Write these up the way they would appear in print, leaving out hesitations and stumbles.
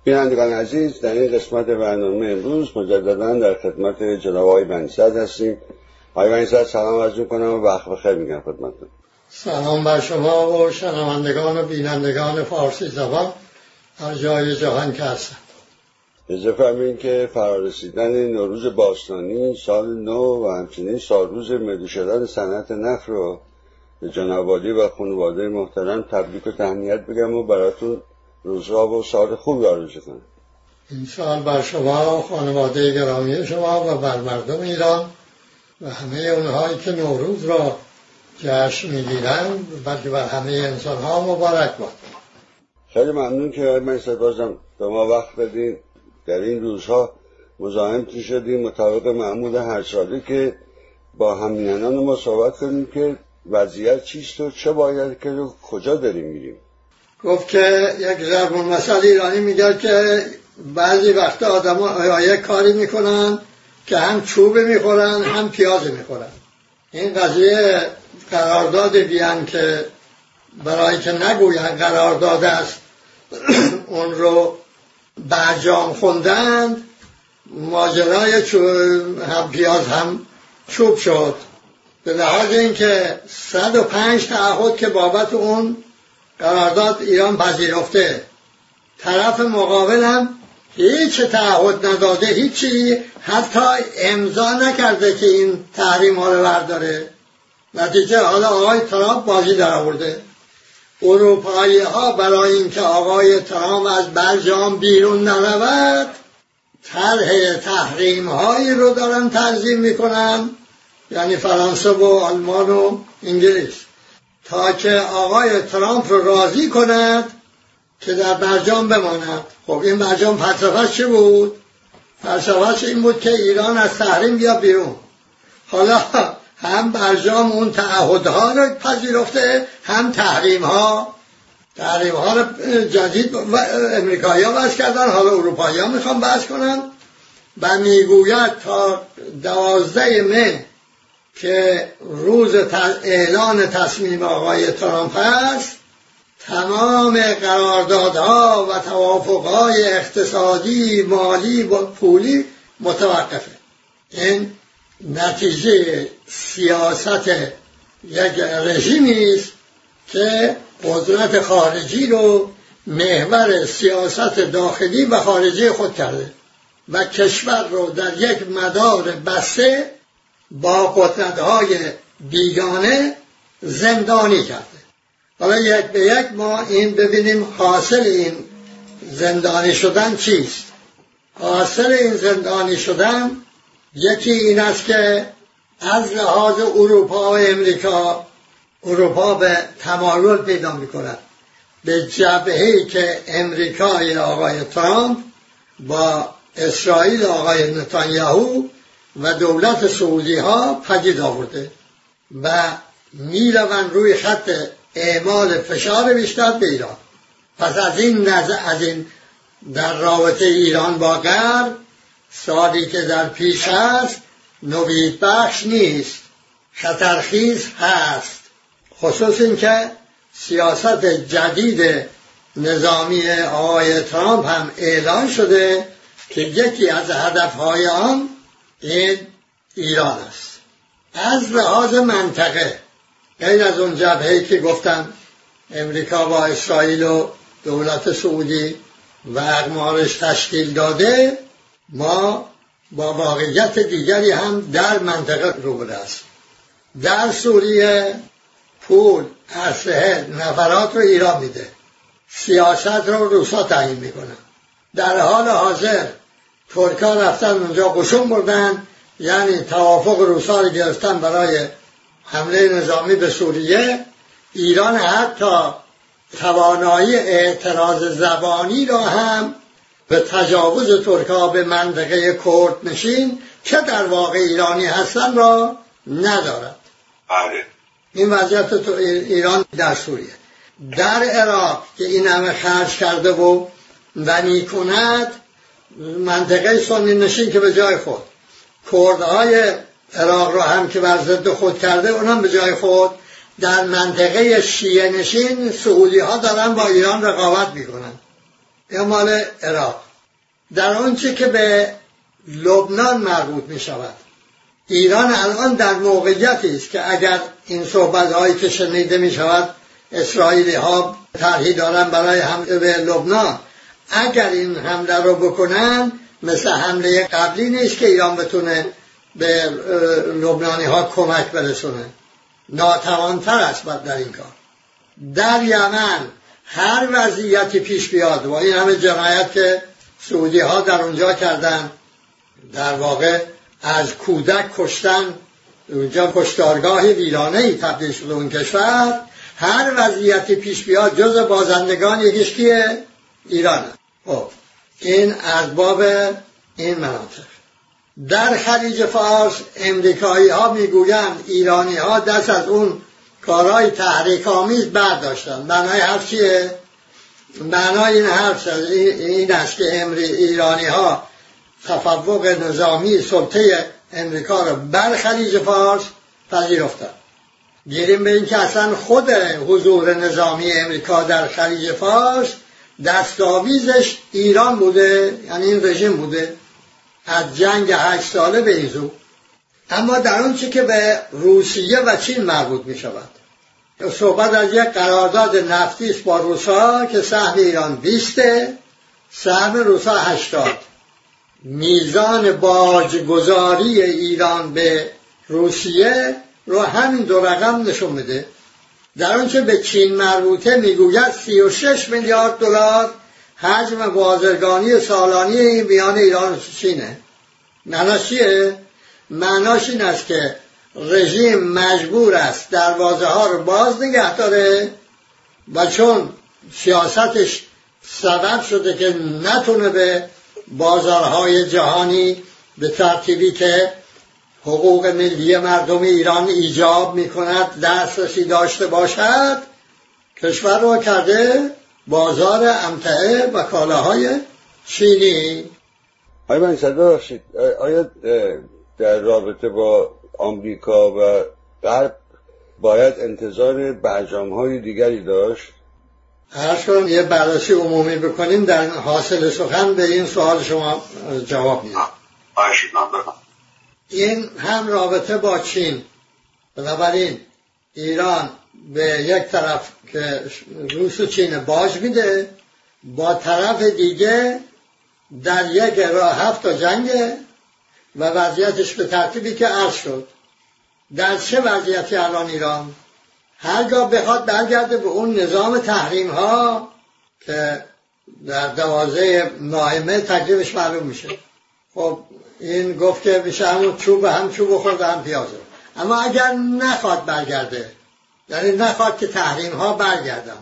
بینندگان عزیز، در این قسمت برنامه امروز مجددا در خدمت جناب آقای بنی‌صدر هستیم. آقای بنی‌صدر سلام عرض می‌کنم و وقت بخیر میگم خدمتتون. سلام بر شما و شنوندگان و بینندگان فارسی زبان هر جای جهان که هستند. اجازه فرمایید که فرارسیدن نوروز باستانی، سال نو و همچنین سالروز ملی شدن صنعت نفت رو به جناب عالی و خانواده محترم تبریک و تهنیت بگم و براتون روزها و سال خوبی آرزو کنم. این سال بر شما و خانواده گرامی شما و بر مردم ایران و همه اونهایی که نوروز را جشن می‌گیرند بلکه بر همه انسان‌ها مبارک باد. خیلی ممنون که من بازم به ما وقت بدین. در این روزها مزاحمتون شدیم مطابق معمول هر ساله که با هم‌نشینان ما صحبت کنیم که وضعیت چیست و چه باید که کجا داریم میریم. گفت که یک ضرب المثل ایرانی میگه که بعضی وقتا آدم‌ها یک کاری میکنن که هم چوب میخورن هم پیاز میخورن. این قضیه قرارداد بیان که برای که نگوین قرارداد است اون رو برجام خوندند، ماجرای هم پیاز هم چوب شد. به لحاظ اینکه 105 تعهد که بابت اون قرارداد ایران پذیرفته، طرف مقابل هم هیچ تعهد نداده، هیچی، حتی امضا نکرده که این تحریم ها رو برداره. نتیجه حالا آقای ترامپ بازی در آورده. اروپایی ها برای اینکه آقای ترامپ از برجام بیرون نرود طرح تحریم هایی رو دارن تنظیم میکنن، یعنی فرانسه و آلمان و انگلیس، تا که آقای ترامپ رو راضی کند که در برجام بماند. خب این برجام فلسفه‌اش چی بود؟ فلسفه‌اش این بود که ایران از تحریم بیا بیرون. حالا هم برجام اون تعهدها رو پذیرفته، هم تحریم ها رو جدید امریکایی‌ها وضع کردن، حالا اروپایی‌ها میخوان وضع کنن و میگوید تا 12 مه که روز اعلان تصمیم آقای ترامپ است، تمام قراردادها و توافقهای اقتصادی، مالی و پولی متوقفه. این نتیجه سیاست یک رژیمی است که قدرت خارجی رو محور سیاست داخلی و خارجی خود کرده و کشور رو در یک مدار بسته با قدرت‌های بیگانه زندانی کرده. حالا یک به یک ما این ببینیم حاصل این زندانی شدن چیست. حاصل این زندانی شدن یکی این است که از لحاظ اروپا و امریکا، اروپا به تمایل پیدا می‌کند به جبهه‌ای که امریکای آقای ترامپ با اسرائیل آقای نتانیاهو و دولت سعودی ها پدید آورده و میروند روی خط اعمال فشار بیشتر به ایران. پس از این در رابطه ایران با غرب سالی که در پیش است نوید بخش نیست، خطرخیز هست، خصوص این که سیاست جدید نظامی آقای ترامپ هم اعلان شده که یکی از هدفهای آن این ایران است. از لحاظ منطقه غیر از اون جبهه‌ای که گفتم امریکا با اسرائیل و دولت سعودی و اقمارش تشکیل داده، ما با واقعیت دیگری هم در منطقه روبرو است. در سوریه پول، اسلحه، نفرات رو ایران میده، سیاست رو روسا تعیین میکنن. در حال حاضر ترکا رفتن اونجا قشون بردن، یعنی توافق روسا رو گرفتن برای حمله نظامی به سوریه. ایران حتی توانایی اعتراض زبانی را هم به تجاوز ترکا به منطقه کرد نشین که در واقع ایرانی هستن را ندارد. این وضعیت ایران در سوریه. در عراق که این همه خرج کرده و میکند، منطقه سنی نشین که به جای خود، کردهای عراق را هم که بر ضد خود کرده اونم به جای خود، در منطقه شیعه نشین سعودی ها دارن با ایران رقابت میکنن. یا مال عراق. در آنچه که به لبنان مربوط می شود، ایران الان در موقعیتی است که اگر این صحبت‌هایی که شنیده می شود اسرائیلی ها طرحی دارن برای حمله به لبنان، اگر این حمله رو بکنن مثل حمله قبلی نیست که ایران بتونه به لبنانی ها کمک برسونه، ناتوانتر است در این کار. در یمن هر وضعیتی پیش بیاد و این همه جنایت که سعودی ها در اونجا کردن، در واقع از کودک کشتن، اونجا کشتارگاه ویرانه‌ای تبدیل شده اون کشور، هر وضعیتی پیش بیاد جز بازندگان یکیش کیه؟ ایرانه. خب این اسباب این مناطق. در خلیج فارس امریکایی ها میگویند ایرانی ها دست از اون کارهای تحریک آمیز برداشتن. معنای حرف چیه؟ معنای این حرف این است که ایرانی ها تفوق نظامی سلطه امریکا رو بر خلیج فارس پذیرفتن. گیریم به این که اصلا خود حضور نظامی امریکا در خلیج فارس دستاویزش ایران بوده، یعنی این رژیم بوده از جنگ 8 ساله به این سو. اما در اون چی که به روسیه و چین مربوط می شود، صحبت از یک قرارداد نفتی است با روسا که سهم ایران 20، سهم روسا 80. میزان باجگذاری ایران به روسیه رو همین دو رقم نشون میده. در آنچه به چین مربوطه میگوید 36 میلیارد دلار حجم بازرگانی سالانه میان ایران و چینه. معناش چیه؟ معناش این است که رژیم مجبور است دروازه ها رو باز نگه داره و چون سیاستش سبب شده که نتونه به بازارهای جهانی به ترتیبی که حقوق ملی مردم ایران ایجاب می کند دسترسی داشته باشد، کشور رو کرده بازار امتعه و کالاهای چینی. آیا من صدا باشید، آیا در رابطه با آمریکا و غرب باید انتظار برجام‌های دیگری داشت؟ هر کنم یه بررسی عمومی بکنیم در حاصل سخن به این سوال شما جواب میدم. این هم رابطه با چین. بنابراین ایران به یک طرف که روس و چین باج میده، با طرف دیگه در یک راه 7 جنگه و وضعیتش به ترتیبی که عرض شد. در چه وضعیتی الان ایران؟ هرگاه بخواد برگرده به اون نظام تحریم ها که در 12 ماه تکلیفش معلوم میشه. خب این گفت که میشه همون چوب هم چوب خورد هم پیازه. اما اگر نخواد برگرده، یعنی نخواد که تحریم ها برگردن،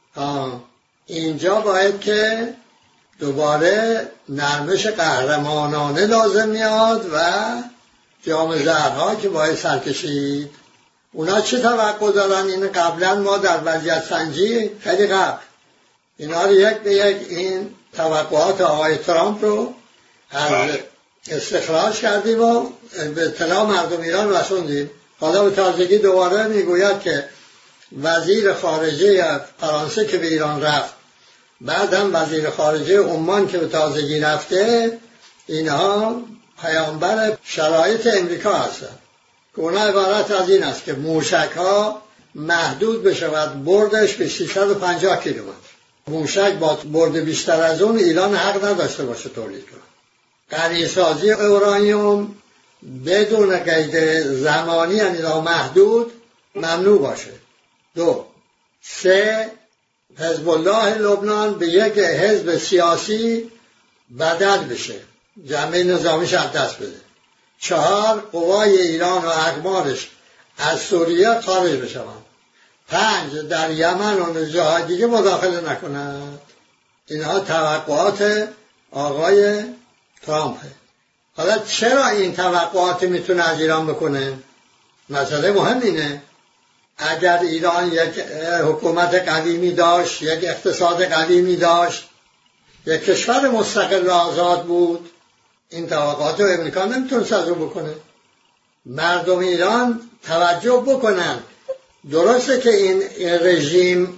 اینجا باید که دوباره نرمش قهرمانانه لازم میاد و جام زهرها که باید سرکشید. اونا چه توقع دارن؟ این قبلا ما در وضعیت سنجی خیلی قبل اینا رو یک به یک این توقعات آقای ترامپ رو از استخراج کردیم و به اطلاع مردم ایران رسوندیم. حالا به تازگی دوباره میگوید که وزیر خارجه فرانسه که به ایران رفت، بعد هم وزیر خارجه عمان که به تازگی رفته، اینها پیامبر شرایط امریکا هستند که اونا عبارت از این است که موشک ها محدود بشود بردش به 650 کیلومتر. موشک با برد بیشتر از اون ایران حق نداشته باشه تولید کنه. غنیسازی اورانیوم بدون قید زمانی، یعنی محدود، ممنوع باشه. 2. 3. حزب الله لبنان به یک حزب سیاسی بدل بشه، جنبه نظامیش از دست بده. 4. قوای ایران و اقمارش از سوریه خارج بشوند. 5. در یمن و جاهای دیگه مداخله نکنند. اینها توقعات آقای ترامپه. حالا چرا این توقعات میتونه از ایران بکنه؟ مسئله مهم اینه. اگر ایران یک حکومت قدیمی داشت، یک اقتصاد قدیمی داشت، یک کشور مستقل و آزاد بود، این توقعات رو امریکا نمیتونه از رو بکنه. مردم ایران توجه بکنن. درسته که این رژیم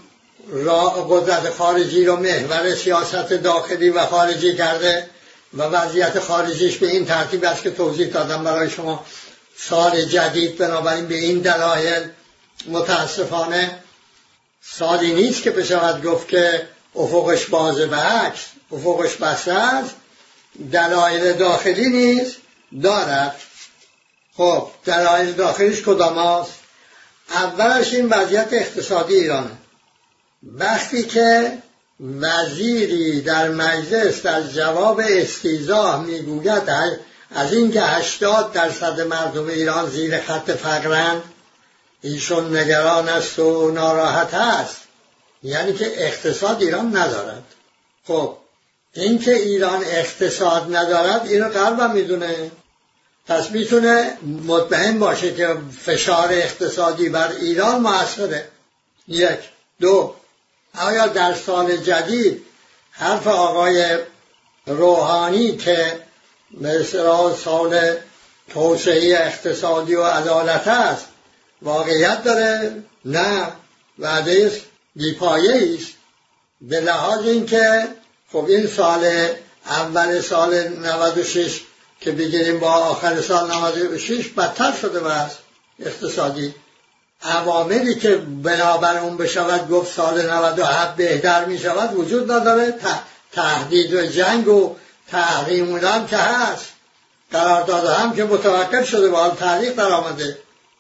قدرت خارجی رو محور سیاست داخلی و خارجی کرده و وضعیت خارجیش به این ترتیب است که توضیح دادم برای شما. سال جدید بنابراین به این دلایل متاسفانه سالی نیست که بشود گفت که افقش بازه به عکس، افقش بسته است. دلایل داخلی نیست دارد. خب دلایل داخلیش کدام است؟ اولش این وضعیت اقتصادی ایرانه. وقتی که وزیری در مجلس در جواب استیضاح میگوید از اینکه 80% مردم ایران زیر خط فقرند ایشون نگران است و ناراحت است، یعنی که اقتصاد ایران ندارد. خب این که ایران اقتصاد ندارد اینو غربم میدونه، پس میتونه مطمئن باشه که فشار اقتصادی بر ایران مؤثره. یک. دو، آیا در سال جدید حرف آقای روحانی که مثلا سال توسعه اقتصادی و عدالت است واقعیت داره؟ نه، وعده بی‌پایه‌ای است. به لحاظ اینکه خب این سال اول سال 96 که بگیریم با آخر سال 96 بدتر شده وضع اقتصادی. عواملی که بنابر اون بشود گفت سال 97 بهتر می شود وجود نداره. تهدید و جنگ و تحریم هم که هست، قرارداد هم که متوقف شده و حال تعلیق در آمده.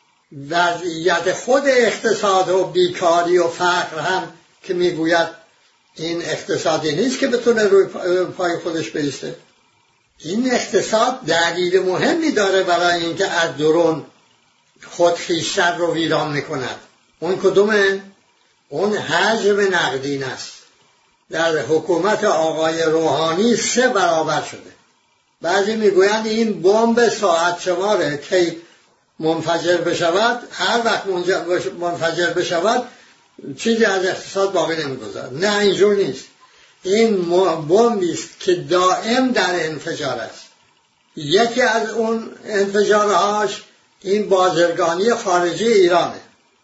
وضعیت خود اقتصاد و بیکاری و فقر هم که میگوید این اقتصادی نیست که بتونه روی پای خودش بیسته. این اقتصاد دلیل مهمی داره برای اینکه از درون خود خویشتن رو ویران میکند. اون کدومه؟ اون حجم نقدین است. در حکومت آقای روحانی 3 برابر شده. بعضی میگویند این بمب ساعت شماره که منفجر بشود، هر وقت منفجر بشود چیزی از اقتصاد باقی نمیگذارد. نه، اینجور نیست. این بمبی است که دائم در انفجار است. یکی از اون انفجارهاش این بازرگانی خارجی ایرانه.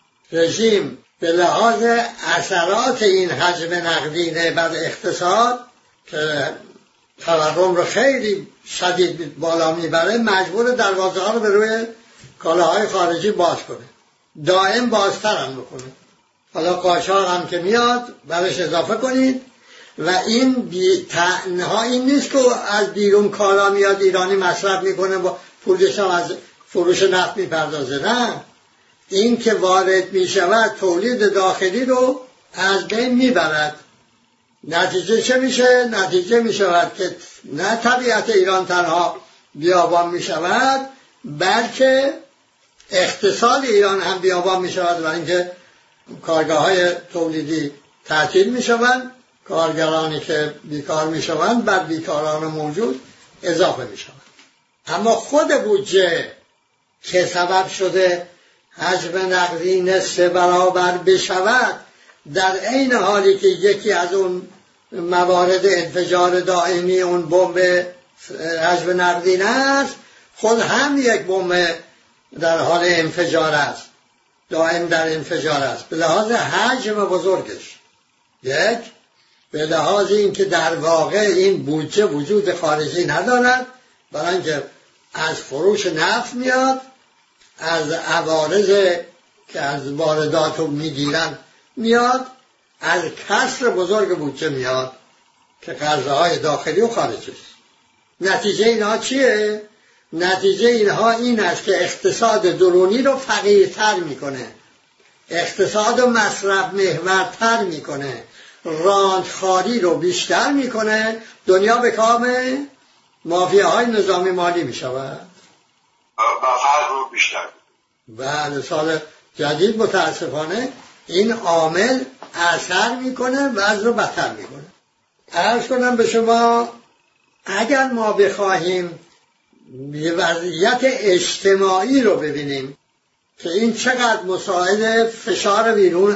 رژیم به لحاظ اثرات این حجم نقدینه بر اقتصاد که تورم رو خیلی شدید بالا میبره، مجبور دروازه ها رو به روی کالاهای خارجی باز کنه، دائم بازتر هم بکنه. حالا قاچاق هم که میاد برش اضافه کنید و این تنها این نیست که از بیرون کالا میاد ایرانی مصرف میکنه با پولش هم از فروش نفت میپردازه. نه، این که وارد میشود تولید داخلی رو از بین میبرد. نتیجه چه میشه؟ نتیجه میشود که نه طبیعت ایران تنها بیابان میشود، بلکه اقتصاد ایران هم بیابان میشود، برای اینکه کارگاه‌های تولیدی تعطیل میشوند، کارگرانی که بیکار میشوند بر بیکاران موجود اضافه میشوند. اما خود بودجه که سبب شده حجم نقدین 3 برابر بشود، در عین حالی که یکی از اون موارد انفجار دائمی اون بمب حجم نقدین است، خود هم یک بمب در حال انفجار است، دائم در انفجار است. به لحاظ حجم بزرگش، یک، به لحاظ این که در واقع این بودجه وجود خارجی ندارد، برای اینکه از فروش نفت میاد، از عوارض که از واردات رو میگیرن میاد، از کسر بزرگ بودجه میاد که قرضه‌های داخلی و خارجی است. نتیجه اینها چیه؟ نتیجه اینها این است که اقتصاد درونی رو فقیرتر میکنه، اقتصاد رو مصرف محورتر میکنه، راندخاری رو بیشتر میکنه، دنیا به کام مافیاهای نظامی مالی میشود و فقر رو بیشتر. بله، سال جدید متاسفانه این عامل اثر میکنه و از رو بدتر میکنه. عرض کنم به شما اگر ما بخواهیم وضعیت اجتماعی رو ببینیم که این چقدر مساعد فشار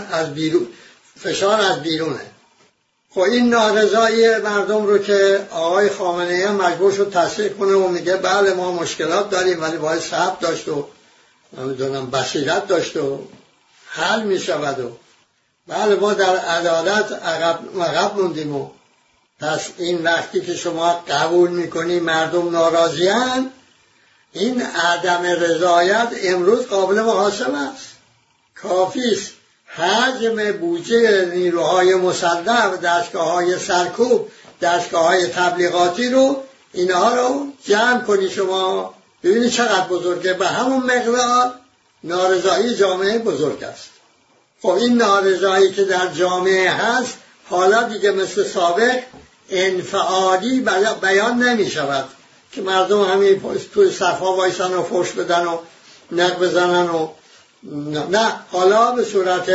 از بیرونه. خب این نارضایی مردم رو که آقای خامنه‌ای هم مجبور شد تصحیح کنه و میگه بله ما مشکلات داریم ولی باید صبر داشت و نمیدونم بصیرت داشت و حل میشود و بله ما در عدالت عقب موندیم و پس این وقتی که شما قبول میکنی مردم ناراضی‌اند، این عدم رضایت امروز قابل محاسبه است. کافی است حجم بودجه نیروهای مسلح و دستگاه‌های سرکوب، دستگاه‌های تبلیغاتی رو اینها رو جمع کنی شما ببینید چقدر بزرگه. به همون مقدار نارضایی جامعه بزرگ است. خب این نارضایی که در جامعه هست حالا دیگه مثل سابق انفعالی بیان نمی شود که مردم همین توی صفها وایسن و فحش بدن و نق بزنن و نه، حالا به صورت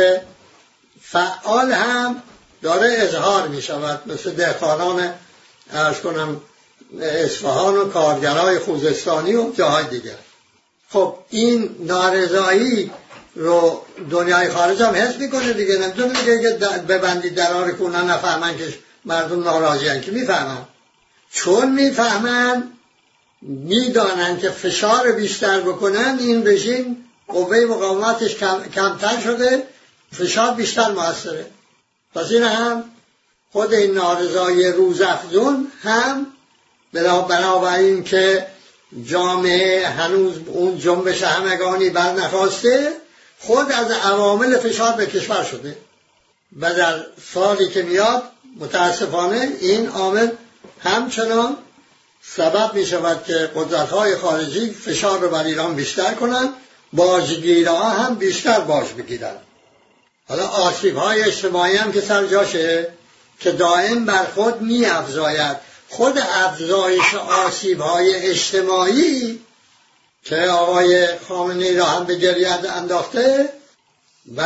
فعال هم داره اظهار می شود، مثل دهقانان عرض کنم اصفهان و کارگرای خوزستانی و جاهای دیگر. خب این نارضایی رو دنیای خارج هم حس میکنه دیگه. نمیتونه دیگه ببندید درار کنن نفهمن که مردم ناراضی هن، که میفهمن. چون میفهمن میدانن که فشار بیشتر بکنن این رژیم قوه مقاومتش کمتر شده، فشار بیشتر موثره. پس این هم خود این نارضایی روزافزون هم بنابراین که جامعه هنوز اون جنبش همگانی بر نخواسته، خود از عوامل فشار به کشور شده و در سالی که میاد متاسفانه این عامل همچنان سبب می شود که قدرت‌های خارجی فشار رو بر ایران بیشتر کنند، باجگیرها هم بیشتر باج بگیرن. حالا آسیب‌های اجتماعی هم که سر جاشه که دائم بر خود می افزاید. خود افزایش آسیب‌های اجتماعی که آقای خامنه‌ای را هم به گریه انداخته و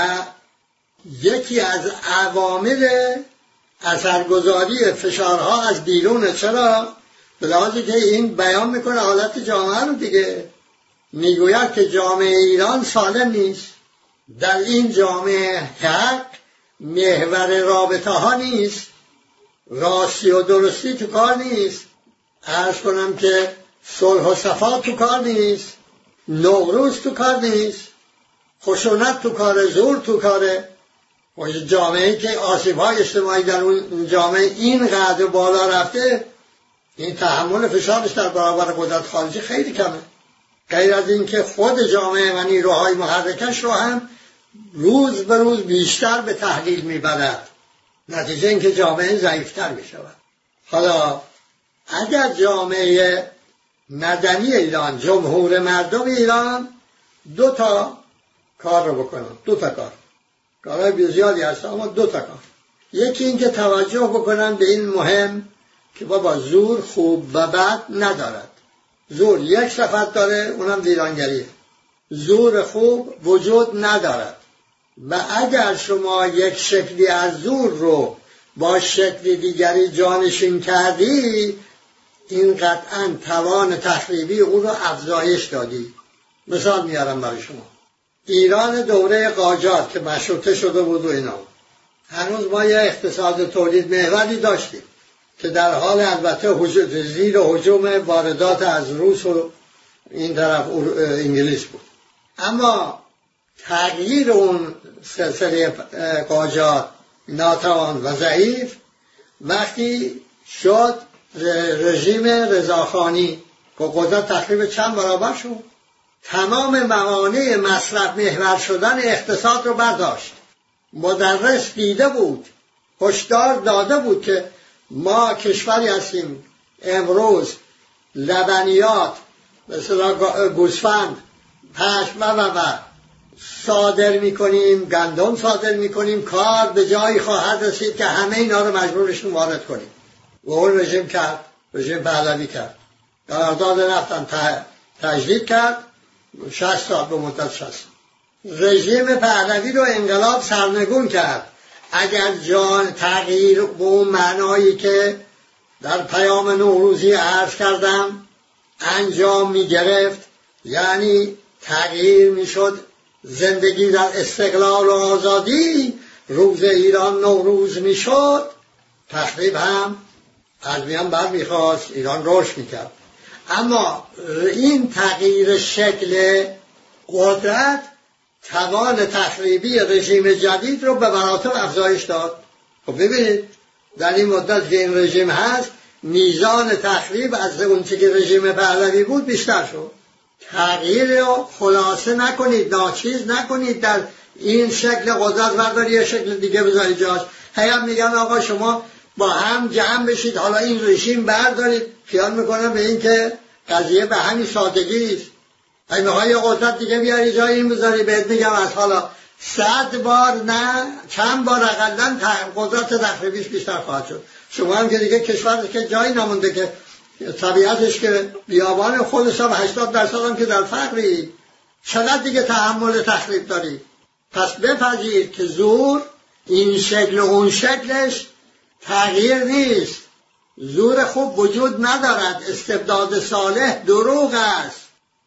یکی از عوامل اثرگذاری فشارها از بیرون، چرا؟ به لحاظی که این بیان میکنه حالت جامعه رو دیگه. میگوید که جامعه ایران سالم نیست، در این جامعه حق محور رابطه ها نیست، راستی و درستی تو کار نیست، عرض کنم که صلح و صفا تو کار نیست، نوروز تو کار نیست، خشونت تو کاره، زور تو کاره. و جامعه‌ای که آسیب‌های اجتماعی در اون جامعه اینقدر بالا رفته، این تحمل فشارش در برابر قدرت خارجی خیلی کمه. غیر از این که خود جامعه و نیروهای محرکش رو هم روز به روز بیشتر به تحلیل میبرد، نتیجه این که جامعه ضعیفتر میشود. حالا اگر جامعه مدنی ایران، جمهور مردم ایران دو تا کار رو بکنن، دو تا کارهای بسیاری هست اما دو تا کار. یکی این که توجه بکنن به این مهم که بابا زور خوب و بد ندارد. زور یک صفت داره، اونم ویرانگریه. زور خوب وجود ندارد و اگر شما یک شکلی از زور رو با شکلی دیگری جانشین کردی، این قطعاً توان تخریبی اون رو افزایش دادی. مثال میارم برای شما. ایران دوره قاجار که مشروطه شده بود و اینا، هنوز ما یه اقتصاد تولید محوری داشتیم که در حال البته زیر هجوم واردات از روس و این طرف انگلیس بود. اما تغییر اون سلسله قاجار ناتوان و ضعیف وقتی شد رژیم رضاخانی که قدرت تقریبا چند برابر شد، تمام موانع مصرف محور شدن اقتصاد رو برداشت. مدرس دیده بود، هشدار داده بود که ما کشوری هستیم امروز لبنیات مثلا گوسفند، پشم و صادر میکنیم، گندم صادر میکنیم، کار به جایی خواهد رسید که همه اینا رو مجبورشون وارد کنیم. و اون رژیم کرد، رژیم پهلوی کرد، قرارداد نفتن تجدید کرد 60 سال به مدت 60. رژیم پهلوی رو انقلاب سرنگون کرد. اگر جان تغییر به اون معنایی که در پیام نوروزی عرض کردم انجام می گرفت، یعنی تغییر می شد زندگی در استقلال و آزادی، روز ایران نوروز می شد، تخریب هم از میان بر می خواست، ایران رشد می کرد. اما این تغییر شکل قدرت توان تخریبی رژیم جدید رو به مراتب افزایش داد. خب ببینید در این مدت که این رژیم هست میزان تخریب از اون چه که رژیم پهلوی بود بیشتر شد. تغییر رو خلاصه نکنید، ناچیز نکنید، در این شکل قدرت برداری یا شکل دیگه بذارید جاش. هم میگن آقا شما با هم جمع بشید حالا این رژیم بردارید. خیال میکنم به این که قضیه به همین سادگی است. اگه میخوای یه قدرت دیگه بیاری جای این بذاری، بهت میگم از حالا 100 بار نه چند بار اقلن قدرت تخریبیش بیشتر خواهد شد. شما هم که دیگه کشور که جایی نمونده که طبیعتش که بیابان خودش هم 80% هم که در فقری، چقدر دیگه تحمل تخریب داری؟ پس بپذیر که زور این شکل و اون شکلش تغییر نیست. زور خوب وجود ندارد. استبداد صالح دروغ است.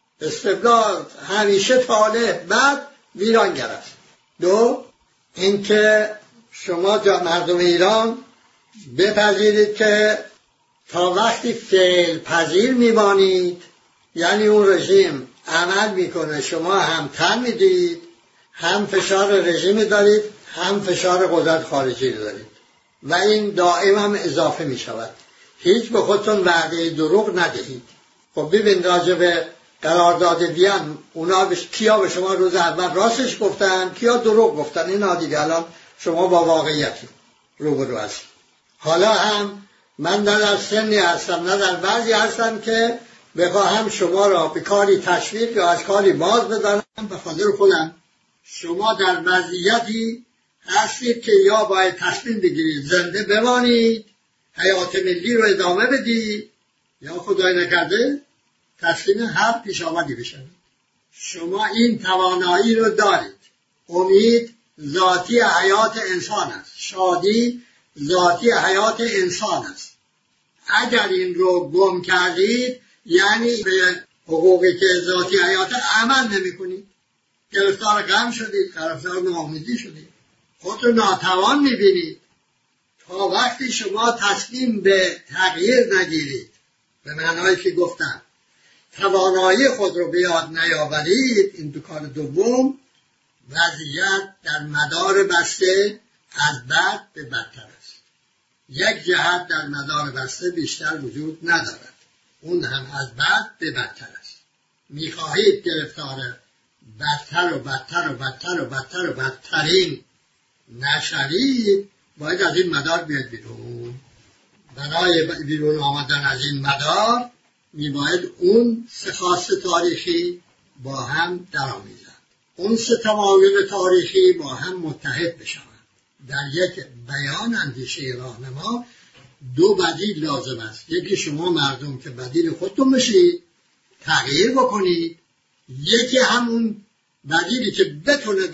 استبداد همیشه طالح بعد ویرانگر است. دو، اینکه شما مردم ایران بپذیرید که تا وقتی فعل پذیر میمانید، یعنی اون رژیم عمل میکنه شما هم تن میدید، هم فشار رژیمی دارید، هم فشار قدرت خارجی دارید و این دائم هم اضافه میشود. هیچ به خودتون وعده دروغ ندهید. خب ببین راجع به قرارداد وین اونا کیا به شما روز اول راستش گفتن، کیا دروغ گفتن. اینا دیگه الان شما با واقعیتی روبرو هستید. حالا هم من نه در سنی هستم نه در بعضی هستم که بخواهم شما را به کاری تشویق یا از کاری باز بدارم. به خاطر خودم شما در وضعیتی هستید که یا باید تصمیم بگیرید زنده بمانید، حیات ملی رو ادامه بدید، یا خدای نکرده تسلیم هر پیش آمدی بشوید. شما این توانایی رو دارید. امید ذاتی حیات انسان است. شادی ذاتی حیات انسان است. اگر این رو گم کردید یعنی به حقوقی که ذاتی حیات عمل نمی کنید. گرفتار غم شدید، گرفتار ناامیدی شدید، خودتون ناتوان می بینید. تا وقتی شما تصمیم به تغییر نگیرید، به معنایی که گفتم توانایی خود رو به یاد نیاورید، این دو کار دوم، وضعیت در مدار بسته از بد به بدتر است. یک جهت در مدار بسته بیشتر وجود ندارد، اون هم از بد به بدتر است. میخواهید گرفتار بدتر و بدتر و بدتر و بدتر و بدترین نشوید، باید از این مدار بیاید بیرون. برای بیرون آمدن از این مدار میباید اون سه خواست تاریخی با هم درآمیزند. اون سه تمایل تاریخی با هم متحد بشوند. در یک بیان اندیشه راهنما دو بدیل لازم است. یکی شما مردم که بدیل خودتون بشید، تغییر بکنید. یکی همون بدیلی که بتونه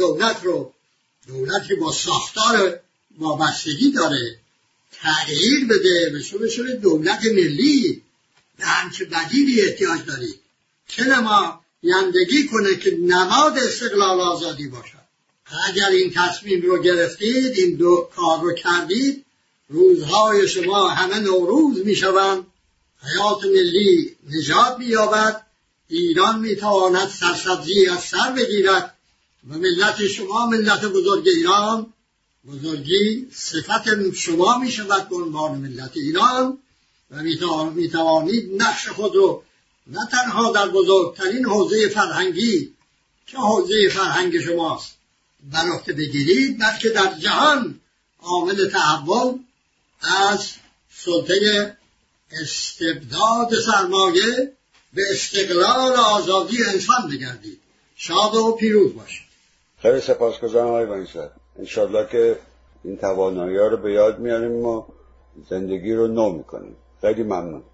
دولتی با ساختار وابستگی داره تغییر بده، بشه دولت ملی. به همچه بدیلی احتیاج دارید که نمایندگی کنه که نماد استقلال آزادی باشد. اگر این تصمیم رو گرفتید، این دو کار رو کردید، روزهای شما همه نوروز می شوند، حیات ملی نجات می یابد، ایران می تواند سرسبزی از سر بگیرد و ملت شما ملت بزرگ ایران، بزرگی صفت شما می شود به عنوان ملت ایران و می توانید نقش خود رو نه تنها در بزرگترین حوزه فرهنگی که حوزه فرهنگ شماست بر عهده بگیرید، بلکه در جهان عامل تحول از سلطه استبداد سرمایه به استقلال آزادی انسان بگردید. شاد و پیروز باشید. خیلی سپاسگزارم آقای بنی‌صدر. انشالله که این توانایی ها رو به یاد میاریم و زندگی رو نو میکنیم. خیلی ممنون.